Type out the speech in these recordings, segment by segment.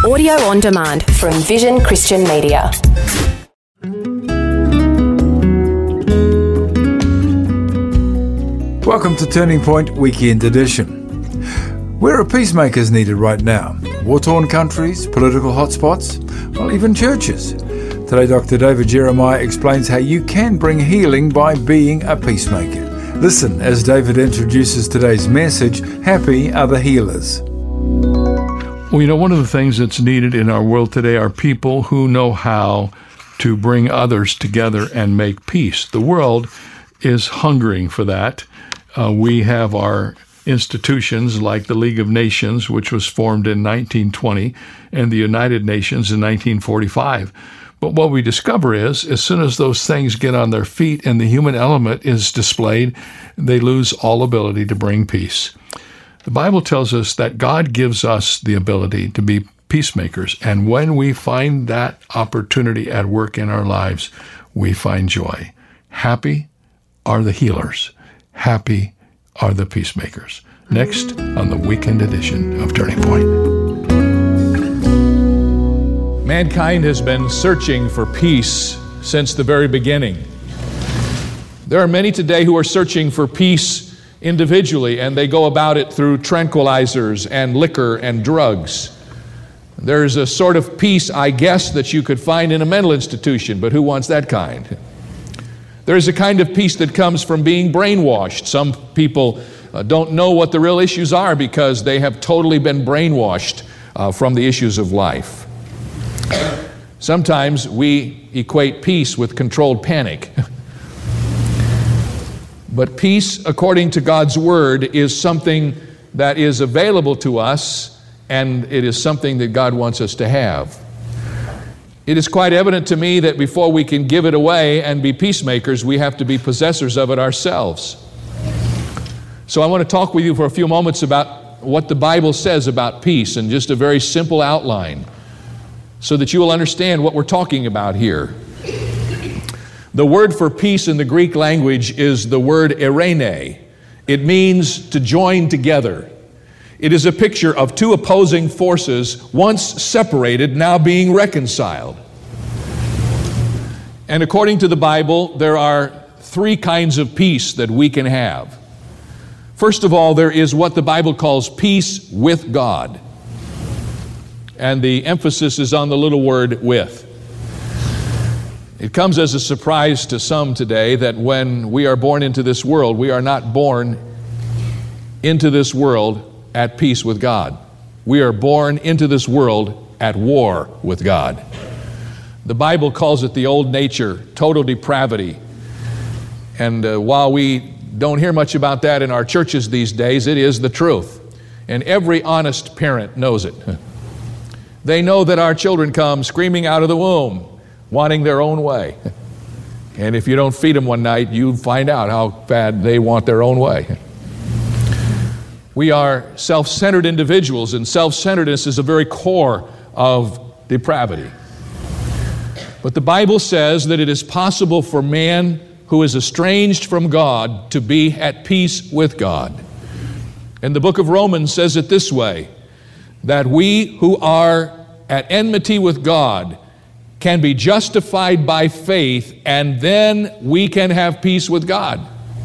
Audio on demand from Vision Christian Media. Welcome to Turning Point Weekend Edition. Where are peacemakers needed right now? War-torn countries, political hotspots, well, even churches. Today, Dr. David Jeremiah explains how you can bring healing by being a peacemaker. Listen as David introduces today's message, Happy Are the Healers. Well, you know, one of the things that's needed in our world today are people who know how to bring others together and make peace. The world is hungering for that. We have our institutions like the League of Nations, which was formed in 1920, and the United Nations in 1945. But what we discover is, as soon as those things get on their feet and the human element is displayed, they lose all ability to bring peace. The Bible tells us that God gives us the ability to be peacemakers, and when we find that opportunity at work in our lives, we find joy. Happy are the healers. Happy are the peacemakers. Next on the weekend edition of Turning Point. Mankind has been searching for peace since the very beginning. There are many today who are searching for peace individually, and they go about it through tranquilizers and liquor and drugs. There's a sort of peace, I guess, that you could find in a mental institution, but who wants that kind? There's a kind of peace that comes from being brainwashed. Some people don't know what the real issues are because they have totally been brainwashed from the issues of life. Sometimes we equate peace with controlled panic. But peace, according to God's Word, is something that is available to us, and it is something that God wants us to have. It is quite evident to me that before we can give it away and be peacemakers, we have to be possessors of it ourselves. So I want to talk with you for a few moments about what the Bible says about peace, and just a very simple outline, so that you will understand what we're talking about here. The word for peace in the Greek language is the word eirene. It means to join together. It is a picture of two opposing forces, once separated, now being reconciled. And according to the Bible, there are three kinds of peace that we can have. First of all, there is what the Bible calls peace with God. And the emphasis is on the little word with. It comes as a surprise to some today that when we are born into this world, we are not born into this world at peace with God. We are born into this world at war with God. The Bible calls it the old nature, total depravity. And while we don't hear much about that in our churches these days, it is the truth. And every honest parent knows it. They know that our children come screaming out of the womb, wanting their own way. And if you don't feed them one night, you find out how bad they want their own way. We are self-centered individuals, and self-centeredness is the very core of depravity. But the Bible says that it is possible for man who is estranged from God to be at peace with God. And the book of Romans says it this way, that we who are at enmity with God can be justified by faith, and then we can have peace with God.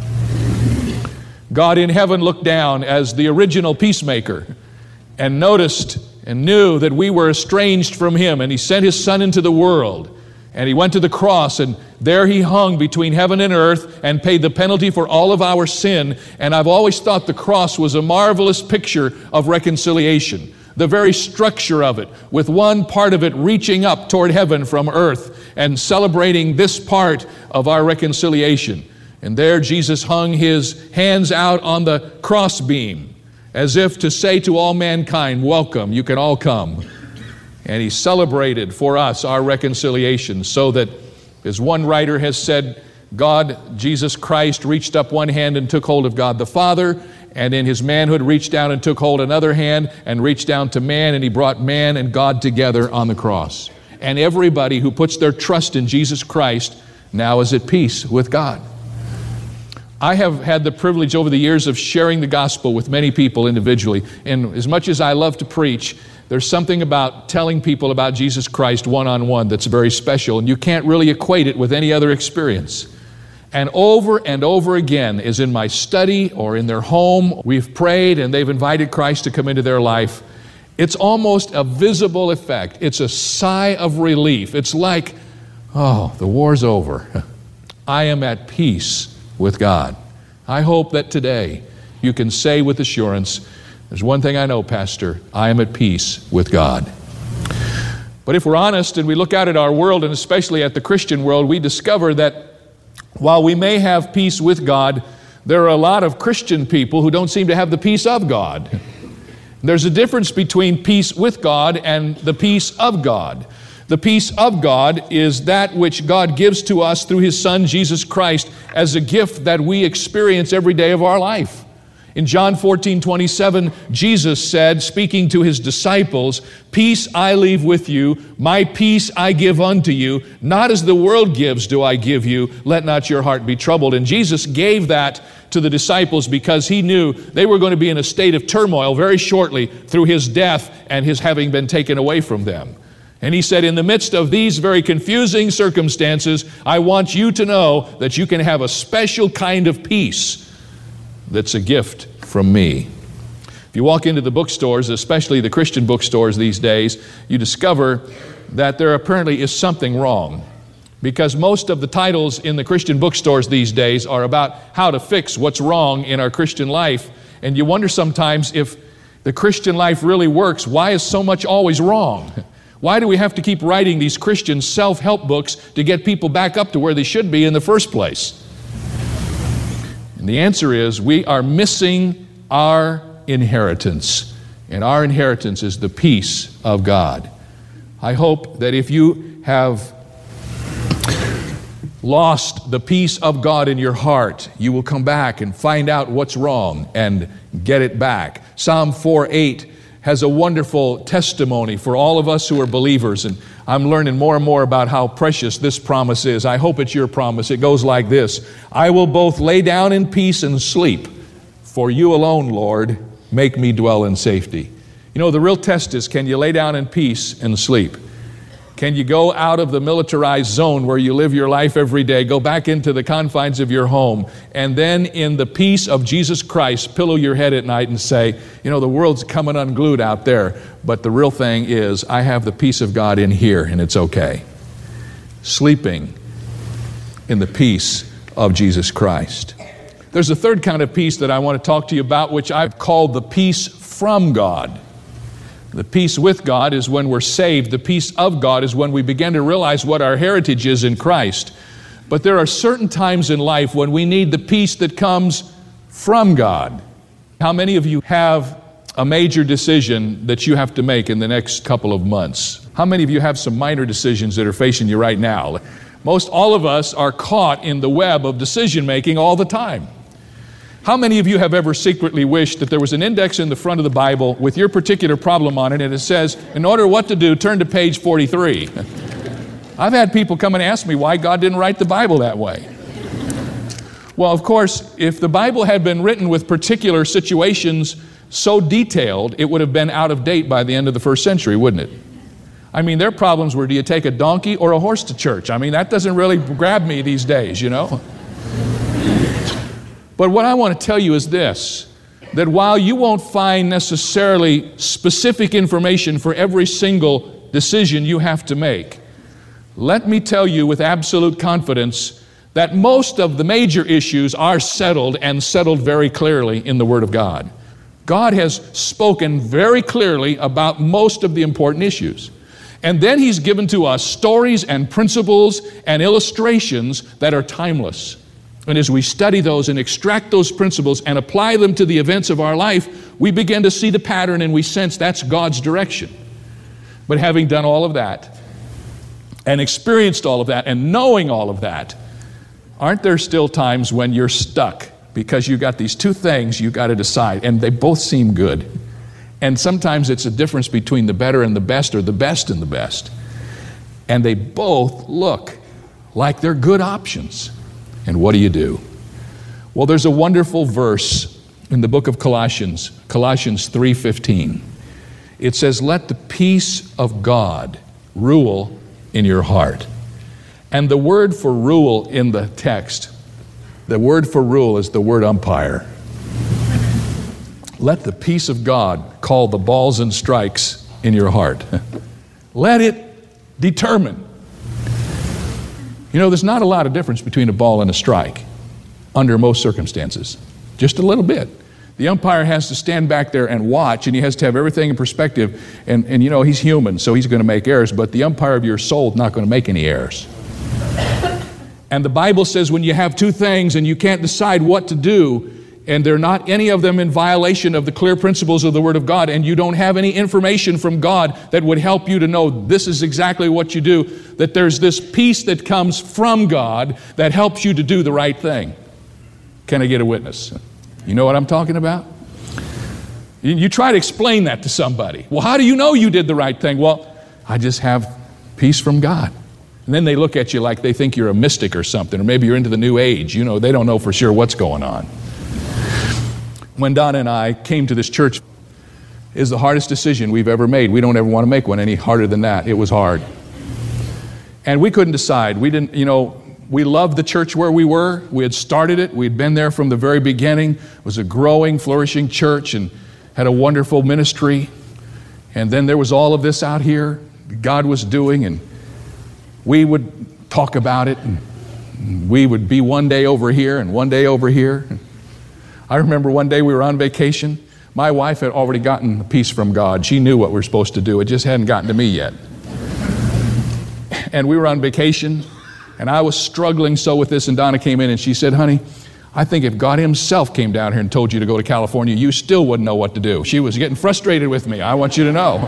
God in heaven looked down as the original peacemaker and noticed and knew that we were estranged from Him, and He sent His Son into the world, and He went to the cross, and there He hung between heaven and earth and paid the penalty for all of our sin. And I've always thought the cross was a marvelous picture of reconciliation. The very structure of it, with one part of it reaching up toward heaven from earth and celebrating this part of our reconciliation. And there Jesus hung His hands out on the crossbeam as if to say to all mankind, welcome, you can all come. And He celebrated for us our reconciliation, so that, as one writer has said, God, Jesus Christ, reached up one hand and took hold of God the Father, and in His manhood reached down and took hold another hand and reached down to man, and He brought man and God together on the cross. And everybody who puts their trust in Jesus Christ now is at peace with God. I have had the privilege over the years of sharing the gospel with many people individually, and as much as I love to preach, There's something about telling people about Jesus Christ one-on-one that's very special, and you can't really equate it with any other experience. And over again, as in my study or in their home, we've prayed and they've invited Christ to come into their life. It's almost a visible effect. It's a sigh of relief. It's like, oh, the war's over. I am at peace with God. I hope that today you can say with assurance, there's one thing I know, Pastor, I am at peace with God. But if we're honest and we look out at our world, and especially at the Christian world, we discover that while we may have peace with God, there are a lot of Christian people who don't seem to have the peace of God. There's a difference between peace with God and the peace of God. The peace of God is that which God gives to us through His Son, Jesus Christ, as a gift that we experience every day of our life. In John 14:27, Jesus said, speaking to His disciples, "Peace I leave with you, my peace I give unto you. Not as the world gives do I give you. Let not your heart be troubled." And Jesus gave that to the disciples because He knew they were going to be in a state of turmoil very shortly through His death and His having been taken away from them. And He said, in the midst of these very confusing circumstances, I want you to know that you can have a special kind of peace that's a gift from me. If you walk into the bookstores, especially the Christian bookstores these days, you discover that there apparently is something wrong, because most of the titles in the Christian bookstores these days are about how to fix what's wrong in our Christian life. And you wonder sometimes, if the Christian life really works, why is so much always wrong? Why do we have to keep writing these Christian self-help books to get people back up to where they should be in the first place? And the answer is, we are missing our inheritance. And our inheritance is the peace of God. I hope that if you have lost the peace of God in your heart, you will come back and find out what's wrong and get it back. Psalm 4:8 has a wonderful testimony for all of us who are believers, and I'm learning more and more about how precious this promise is. I hope it's your promise. It goes like this: I will both lay down in peace and sleep, for you alone, Lord, make me dwell in safety. You know, the real test is, can you lay down in peace and sleep? Can you go out of the militarized zone where you live your life every day, go back into the confines of your home, and then in the peace of Jesus Christ, pillow your head at night and say, you know, the world's coming unglued out there, but the real thing is, I have the peace of God in here, and it's okay. Sleeping in the peace of Jesus Christ. There's a third kind of peace that I want to talk to you about, which I've called the peace from God. The peace with God is when we're saved. The peace of God is when we begin to realize what our heritage is in Christ. But there are certain times in life when we need the peace that comes from God. How many of you have a major decision that you have to make in the next couple of months? How many of you have some minor decisions that are facing you right now? Most all of us are caught in the web of decision making all the time. How many of you have ever secretly wished that there was an index in the front of the Bible with your particular problem on it, and it says, in order what to do, turn to page 43. I've had people come and ask me why God didn't write the Bible that way. Well, of course, if the Bible had been written with particular situations so detailed, it would have been out of date by the end of the first century, wouldn't it? I mean, their problems were, do you take a donkey or a horse to church? I mean, that doesn't really grab me these days, you know. But what I want to tell you is this, that while you won't find necessarily specific information for every single decision you have to make, let me tell you with absolute confidence that most of the major issues are settled, and settled very clearly in the Word of God. God has spoken very clearly about most of the important issues. And then He's given to us stories and principles and illustrations that are timeless. And as we study those and extract those principles and apply them to the events of our life, we begin to see the pattern, and we sense that's God's direction. But having done all of that and experienced all of that and knowing all of that, aren't there still times when you're stuck because you got these two things you got to decide, and they both seem good? And sometimes it's a difference between the better and the best, or the best and the best. And they both look like they're good options. And what do? Well, there's a wonderful verse in the book of Colossians, Colossians 3:15. It says, let the peace of God rule in your heart. And the word for rule in the text, the word for rule is the word umpire. Let the peace of God call the balls and strikes in your heart. Let it determine. You know, there's not a lot of difference between a ball and a strike under most circumstances. Just a little bit. The umpire has to stand back there and watch, and he has to have everything in perspective. And you know, he's human, so he's going to make errors, but the umpire of your soul is not going to make any errors. And the Bible says when you have two things and you can't decide what to do, and they're not any of them in violation of the clear principles of the Word of God, and you don't have any information from God that would help you to know this is exactly what you do, that there's this peace that comes from God that helps you to do the right thing. Can I get a witness? You know what I'm talking about? You try to explain that to somebody. Well, how do you know you did the right thing? Well, I just have peace from God. And then they look at you like they think you're a mystic or something, or maybe you're into the New Age. You know, they don't know for sure what's going on. When Donna and I came to this church, it is the hardest decision we've ever made. We don't ever want to make one any harder than that. It was hard. And we couldn't decide. We didn't, you know, we loved the church where we were. We had started it. We'd been there from the very beginning. It was a growing, flourishing church and had a wonderful ministry. And then there was all of this out here God was doing, and we would talk about it, and we would be one day over here and one day over here. I remember one day we were on vacation. My wife had already gotten the peace from God. She knew what we were supposed to do. It just hadn't gotten to me yet. And we were on vacation, and I was struggling so with this, and Donna came in and she said, honey, I think if God himself came down here and told you to go to California, you still wouldn't know what to do. She was getting frustrated with me. I want you to know.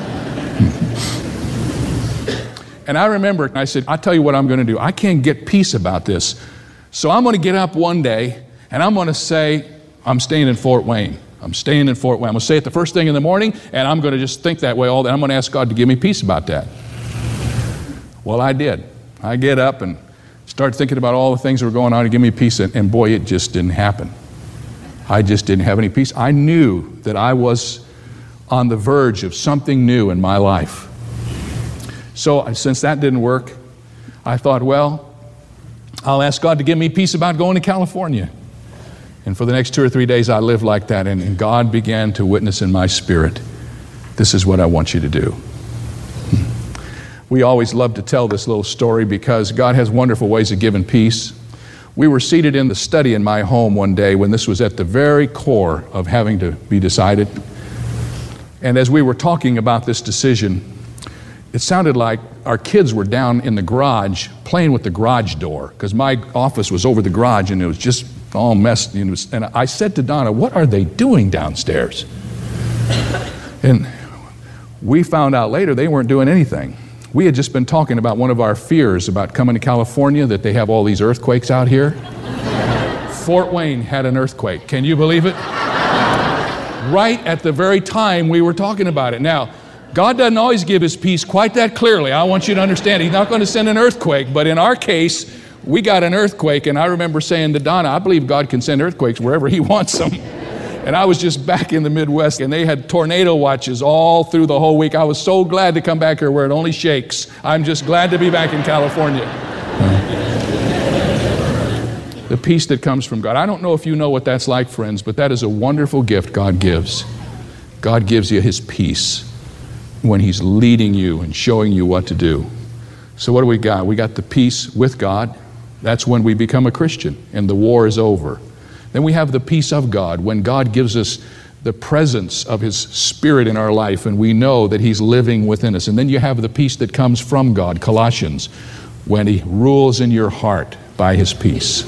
And I remember, I said, I'll tell you what I'm going to do. I can't get peace about this. So I'm going to get up one day, and I'm going to say, I'm staying in Fort Wayne. I'm staying in Fort Wayne. I'm going to say it the first thing in the morning, and I'm going to just think that way all day. I'm going to ask God to give me peace about that. Well, I did. I get up and start thinking about all the things that were going on to give me peace, and boy, it just didn't happen. I just didn't have any peace. I knew that I was on the verge of something new in my life. So since that didn't work, I thought, well, I'll ask God to give me peace about going to California. And for the next 2 or 3 days, I lived like that, and God began to witness in my spirit, this is what I want you to do. We always love to tell this little story because God has wonderful ways of giving peace. We were seated in the study in my home one day when this was at the very core of having to be decided. And as we were talking about this decision, it sounded like our kids were down in the garage playing with the garage door, because my office was over the garage and it was just all messed. And I said to Donna, what are they doing downstairs? And we found out later they weren't doing anything. We had just been talking about one of our fears about coming to California, that they have all these earthquakes out here. Fort Wayne had an earthquake. Can you believe it? Right at the very time we were talking about it. Now, God doesn't always give his peace quite that clearly. I want you to understand. He's not going to send an earthquake, but in our case, we got an earthquake, and I remember saying to Donna, I believe God can send earthquakes wherever he wants them. And I was just back in the Midwest, and they had tornado watches all through the whole week. I was so glad to come back here where it only shakes. I'm just glad to be back in California. The peace that comes from God. I don't know if you know what that's like, friends, but that is a wonderful gift God gives. God gives you his peace when he's leading you and showing you what to do. So what do we got? We got the peace with God. That's when we become a Christian and the war is over. Then we have the peace of God, when God gives us the presence of his Spirit in our life and we know that he's living within us. And then you have the peace that comes from God, Colossians, when he rules in your heart by his peace.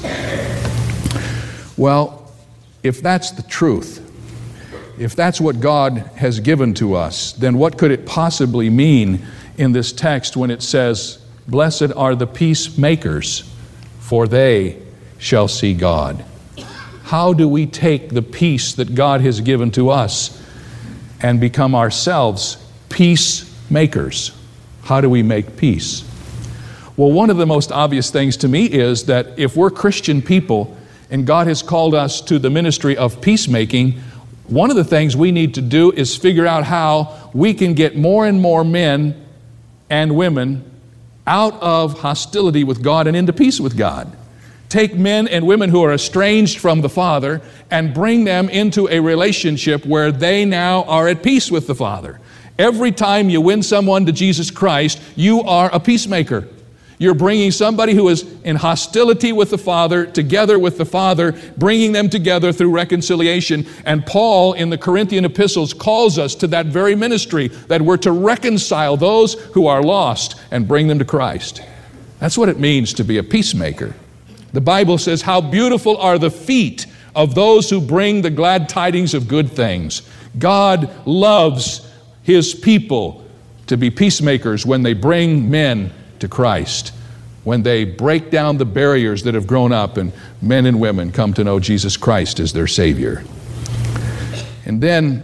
Well, if that's the truth, if that's what God has given to us, then what could it possibly mean in this text when it says, blessed are the peacemakers, for they shall see God? How do we take the peace that God has given to us and become ourselves peacemakers? How do we make peace? Well, one of the most obvious things to me is that if we're Christian people and God has called us to the ministry of peacemaking, One of the things we need to do is figure out how we can get more and more men and women out of hostility with God and into peace with God. Take men and women who are estranged from the Father and bring them into a relationship where they now are at peace with the Father. Every time you win someone to Jesus Christ, you are a peacemaker. You're bringing somebody who is in hostility with the Father together with the Father, bringing them together through reconciliation. And Paul in the Corinthian epistles calls us to that very ministry, that we're to reconcile those who are lost and bring them to Christ. That's what it means to be a peacemaker. The Bible says, how beautiful are the feet of those who bring the glad tidings of good things. God loves His people to be peacemakers when they bring men to Christ, when they break down the barriers that have grown up and men and women come to know Jesus Christ as their Savior. And then,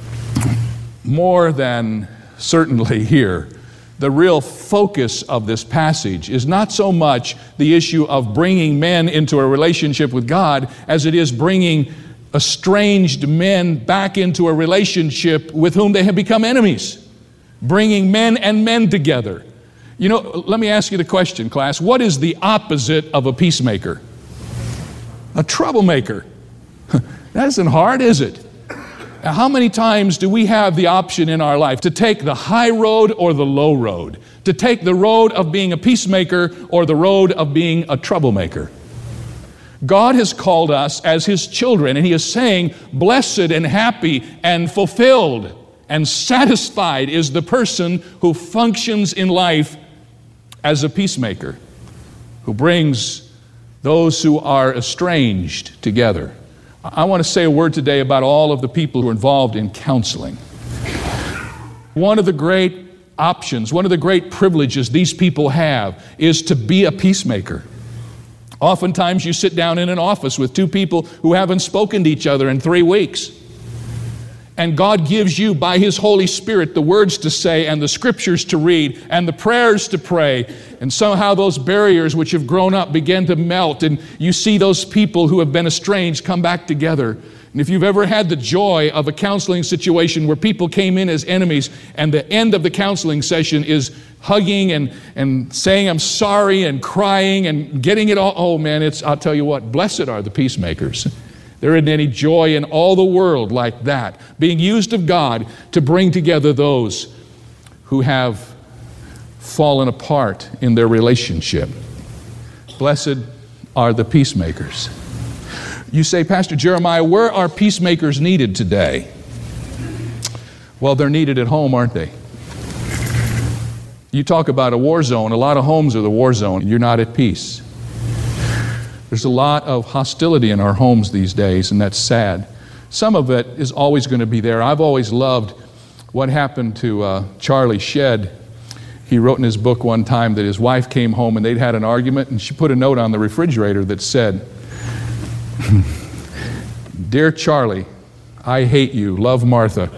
more than certainly here, the real focus of this passage is not so much the issue of bringing men into a relationship with God as it is bringing estranged men back into a relationship with whom they have become enemies. Bringing men and men together. You know, let me ask you the question, class. What is the opposite of a peacemaker? A troublemaker. That isn't hard, is it? How many times do we have the option in our life to take the high road or the low road? To take the road of being a peacemaker or the road of being a troublemaker? God has called us as His children, and He is saying, blessed and happy and fulfilled and satisfied is the person who functions in life as a peacemaker, who brings those who are estranged together. I want to say a word today about all of the people who are involved in counseling. One of the great options, one of the great privileges these people have is to be a peacemaker. Oftentimes you sit down in an office with two people who haven't spoken to each other in 3 weeks. And God gives you, by His Holy Spirit, the words to say and the scriptures to read and the prayers to pray. And somehow those barriers which have grown up begin to melt, and you see those people who have been estranged come back together. And if you've ever had the joy of a counseling situation where people came in as enemies and the end of the counseling session is hugging and saying, I'm sorry, and crying and getting it all, oh man, I'll tell you what, blessed are the peacemakers. There isn't any joy in all the world like that, being used of God to bring together those who have fallen apart in their relationship. Blessed are the peacemakers. You say, Pastor Jeremiah, where are peacemakers needed today? Well, they're needed at home, aren't they? You talk about a war zone. A lot of homes are the war zone. You're not at peace. There's a lot of hostility in our homes these days, and that's sad. Some of it is always going to be there. I've always loved what happened to Charlie Shedd. He wrote in his book one time that his wife came home and they'd had an argument, and she put a note on the refrigerator that said, Dear Charlie, I hate you. Love, Martha.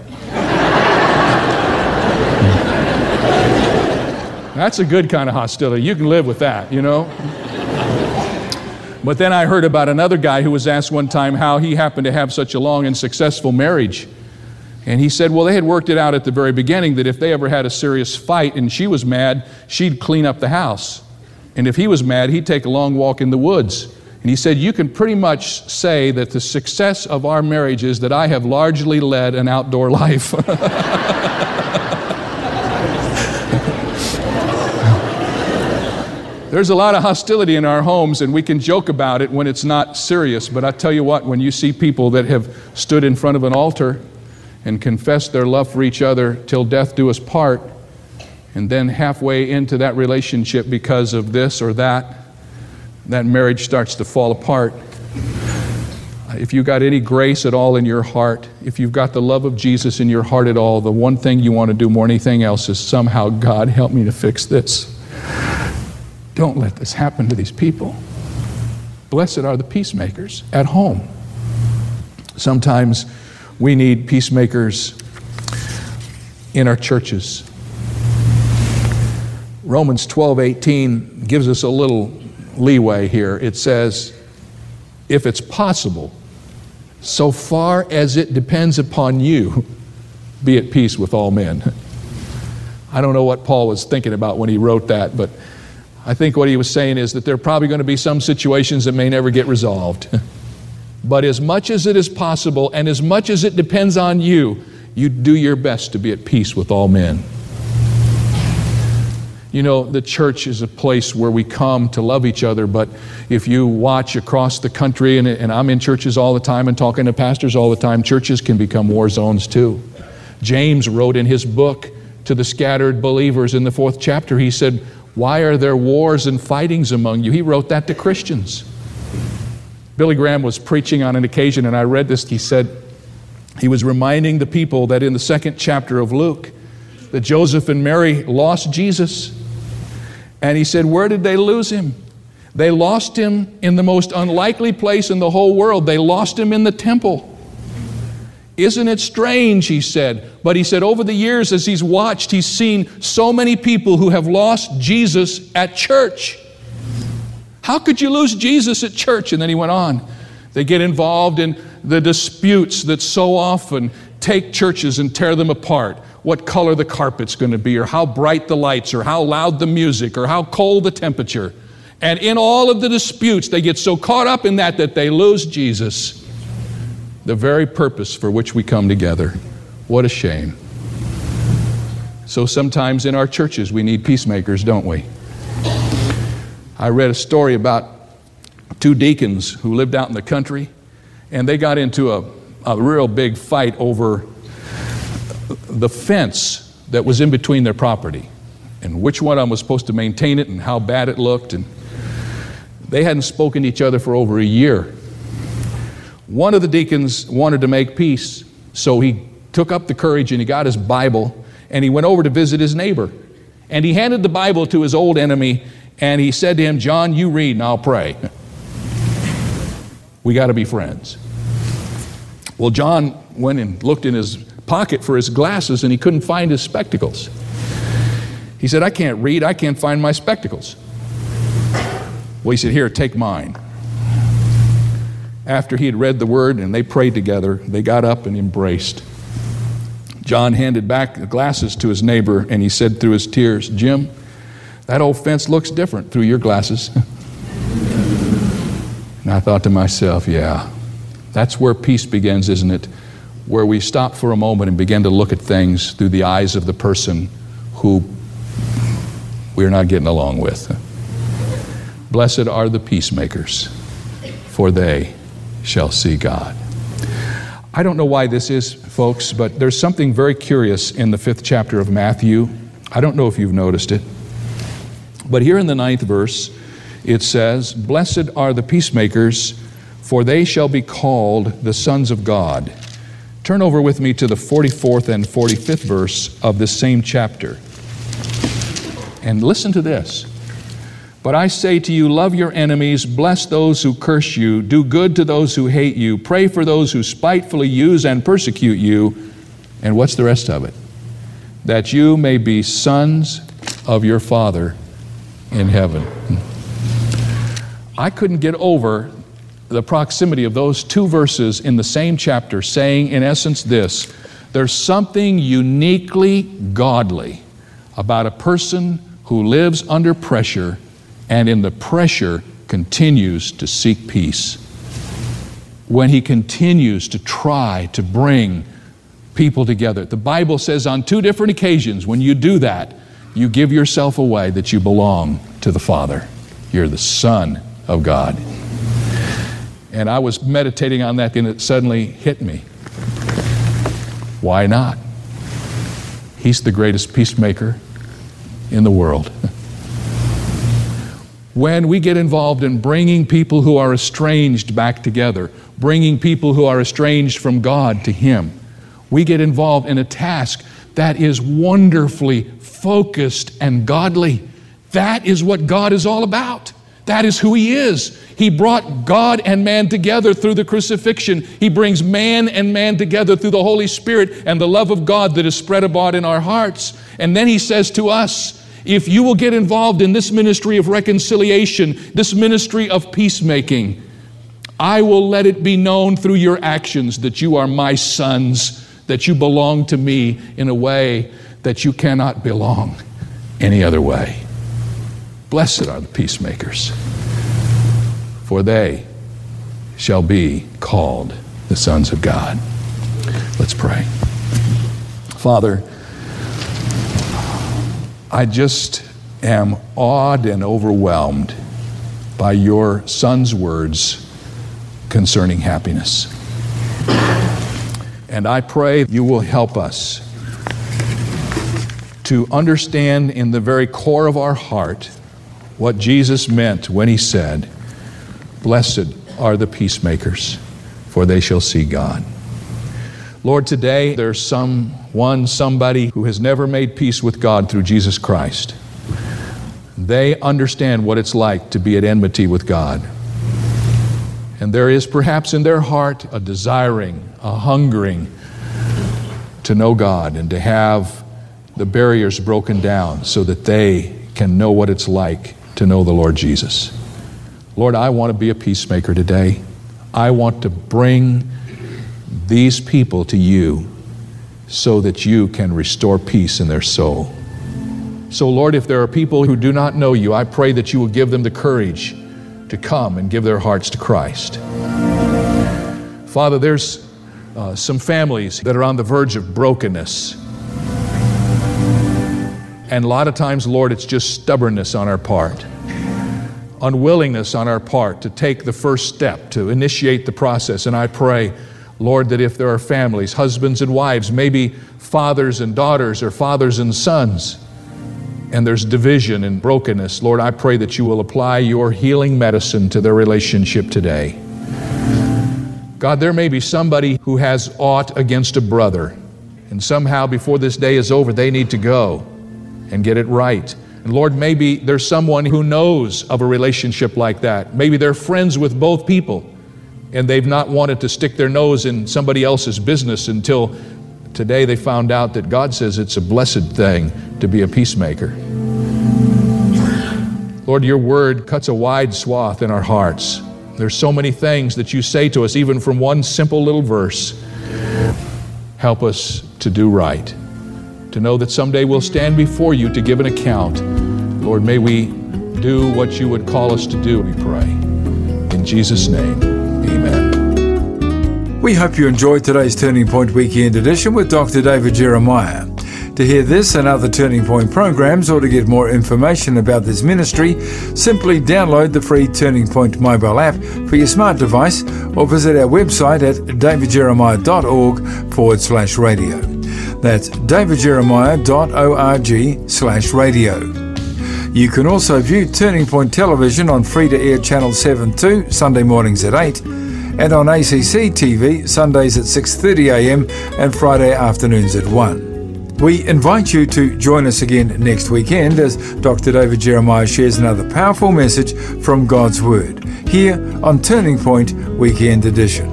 That's a good kind of hostility. You can live with that, you know. But then I heard about another guy who was asked one time how he happened to have such a long and successful marriage. And he said, well, they had worked it out at the very beginning that if they ever had a serious fight and she was mad, she'd clean up the house. And if he was mad, he'd take a long walk in the woods. And he said, you can pretty much say that the success of our marriage is that I have largely led an outdoor life. There's a lot of hostility in our homes, and we can joke about it when it's not serious. But I tell you what, when you see people that have stood in front of an altar and confessed their love for each other till death do us part, and then halfway into that relationship because of this or that marriage starts to fall apart. If you've got any grace at all in your heart, if you've got the love of Jesus in your heart at all, the one thing you want to do more than anything else is somehow, God, help me to fix this. Don't let this happen to these people. Blessed are the peacemakers at home. Sometimes we need peacemakers in our churches. Romans 12:18 gives us a little leeway here. It says, if it's possible, so far as it depends upon you, be at peace with all men. I don't know what Paul was thinking about when he wrote that, but I think what he was saying is that there are probably going to be some situations that may never get resolved. But as much as it is possible and as much as it depends on you, you do your best to be at peace with all men. You know, the church is a place where we come to love each other, but if you watch across the country, and I'm in churches all the time and talking to pastors all the time, churches can become war zones too. James wrote in his book to the scattered believers in the 4th chapter, he said, "Why are there wars and fightings among you?" He wrote that to Christians. Billy Graham was preaching on an occasion, and I read this. He said, he was reminding the people that in the 2nd chapter of Luke, that Joseph and Mary lost Jesus. And he said, where did they lose him? They lost him in the most unlikely place in the whole world. They lost him in the temple. Isn't it strange, he said. But he said over the years as he's watched, he's seen so many people who have lost Jesus at church. How could you lose Jesus at church? And then he went on. They get involved in the disputes that so often take churches and tear them apart. What color the carpet's going to be, or how bright the lights, or how loud the music, or how cold the temperature. And in all of the disputes, they get so caught up in that they lose Jesus, the very purpose for which we come together. What a shame. So sometimes in our churches we need peacemakers, don't we? I read a story about 2 deacons who lived out in the country, and they got into a real big fight over the fence that was in between their property and which one of them was supposed to maintain it and how bad it looked. And they hadn't spoken to each other for over a year. One of the deacons wanted to make peace, so he took up the courage and he got his Bible and he went over to visit his neighbor. And he handed the Bible to his old enemy and he said to him, "John, you read and I'll pray. We got to be friends." Well, John went and looked in his pocket for his glasses and he couldn't find his spectacles. He said, "I can't read, I can't find my spectacles." Well, he said, "Here, take mine." After he had read the word and they prayed together, they got up and embraced. John handed back the glasses to his neighbor and he said through his tears, "Jim, that old fence looks different through your glasses." And I thought to myself, yeah, that's where peace begins, isn't it? Where we stop for a moment and begin to look at things through the eyes of the person who we're not getting along with. Blessed are the peacemakers, for they shall see God. I don't know why this is, folks, but there's something very curious in the 5th chapter of Matthew. I don't know if you've noticed it. But here in the 9th verse, it says, "Blessed are the peacemakers, for they shall be called the sons of God." Turn over with me to the 44th and 45th verse of this same chapter. And listen to this. "But I say to you, love your enemies, bless those who curse you, do good to those who hate you, pray for those who spitefully use and persecute you." And what's the rest of it? "That you may be sons of your Father in heaven." I couldn't get over the proximity of those 2 verses in the same chapter saying in essence this: there's something uniquely godly about a person who lives under pressure and in the pressure continues to seek peace. When he continues to try to bring people together. The Bible says on 2 different occasions when you do that, you give yourself away, that you belong to the Father. You're the Son of God. And I was meditating on that and it suddenly hit me. Why not? He's the greatest peacemaker in the world. When we get involved in bringing people who are estranged back together, bringing people who are estranged from God to Him, we get involved in a task that is wonderfully focused and godly. That is what God is all about. That is who He is. He brought God and man together through the crucifixion. He brings man and man together through the Holy Spirit and the love of God that is spread abroad in our hearts. And then He says to us, if you will get involved in this ministry of reconciliation, this ministry of peacemaking, I will let it be known through your actions that you are my sons, that you belong to me in a way that you cannot belong any other way. Blessed are the peacemakers, for they shall be called the sons of God. Let's pray. Father, I just am awed and overwhelmed by your Son's words concerning happiness. And I pray you will help us to understand in the very core of our heart what Jesus meant when he said, "Blessed are the peacemakers, for they shall see God." Lord, today there's somebody who has never made peace with God through Jesus Christ. They understand what it's like to be at enmity with God. And there is perhaps in their heart a desiring, a hungering to know God and to have the barriers broken down so that they can know what it's like to know the Lord Jesus. Lord, I want to be a peacemaker today. I want to bring these people to you so that you can restore peace in their soul. So, Lord, if there are people who do not know you, I pray that you will give them the courage to come and give their hearts to Christ. Father, there's some families that are on the verge of brokenness. And a lot of times, Lord, it's just stubbornness on our part, unwillingness on our part to take the first step, to initiate the process. And I pray, Lord, that if there are families, husbands and wives, maybe fathers and daughters or fathers and sons, and there's division and brokenness, Lord, I pray that you will apply your healing medicine to their relationship today. God, there may be somebody who has aught against a brother, and somehow before this day is over, they need to go and get it right. And Lord, maybe there's someone who knows of a relationship like that. Maybe they're friends with both people, and they've not wanted to stick their nose in somebody else's business until today they found out that God says it's a blessed thing to be a peacemaker. Lord, your word cuts a wide swath in our hearts. There's so many things that you say to us, even from one simple little verse. Help us to do right, to know that someday we'll stand before you to give an account. Lord, may we do what you would call us to do, we pray. In Jesus' name, amen. We hope you enjoyed today's Turning Point Weekend Edition with Dr. David Jeremiah. To hear this and other Turning Point programs or to get more information about this ministry, simply download the free Turning Point mobile app for your smart device or visit our website at davidjeremiah.org/radio. That's davidjeremiah.org/radio. You can also view Turning Point Television on free-to-air Channel 72 Sunday mornings at 8 and on ACC TV Sundays at 6:30 a.m. and Friday afternoons at 1. We invite you to join us again next weekend as Dr. David Jeremiah shares another powerful message from God's Word here on Turning Point Weekend Edition.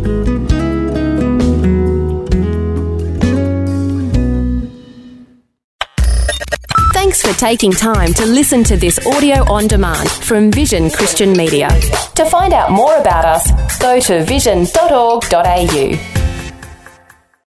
Thanks for taking time to listen to this audio on demand from Vision Christian Media. To find out more about us, go to vision.org.au.